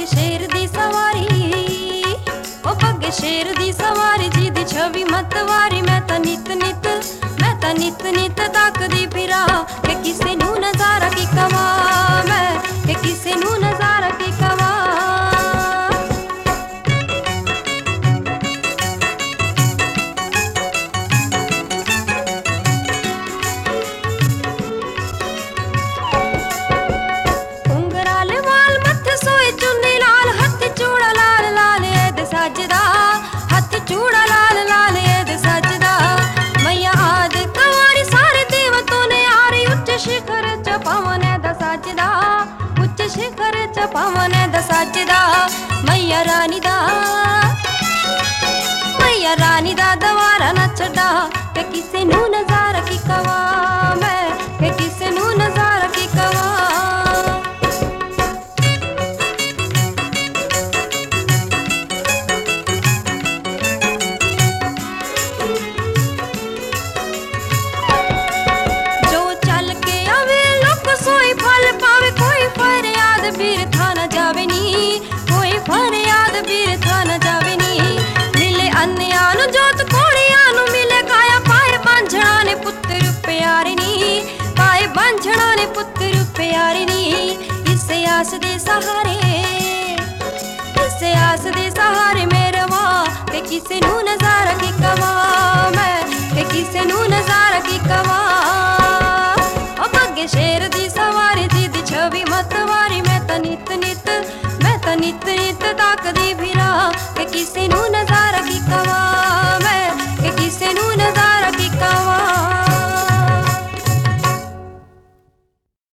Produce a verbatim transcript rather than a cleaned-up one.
पग शेर दी सवारी, ओ पग शेर दी सवारी जी दी छवि मतवारी। मैं तां नित नित मैं तां नित नित तकदी फिरा कि किसे नू नजारा की कवा, मैं कि किसे नू नजारा की कवा। सजदा हथ चूड़ा लाल लाल एद सजदा, मैया आद कवारी सारे देवतों ने आरी। उच्च शिखर च पवन दा सजदा, उच्च शिखर च पवन दा सजदा। मैया रानी दा मैया रानी दा दवारा नचदा के किसे नू नजारा की कवा, मैं के किसे नू नजारा की कवा। बीर था न जावे नी, कोई फरियाद बीर था न जावे नी। मिले अन्या नु जोत कोड़िया नु मिले काया, पाए बांझणा ने पुत्र प्यारे नी, पाए बांझणा ने पुत्र प्यारे नी। इस आस दे सहारे इस आस दे सहारे मेरे माँ के किसे नू नजारा की कवा, मैं के किसे नू नजारा की कवा। ओ पग शेर दी सवारी जी दी छवि मतवारी। मैं तां नित नित मैं तां नित नित तकदी फिरा कि किसे नू नजारा की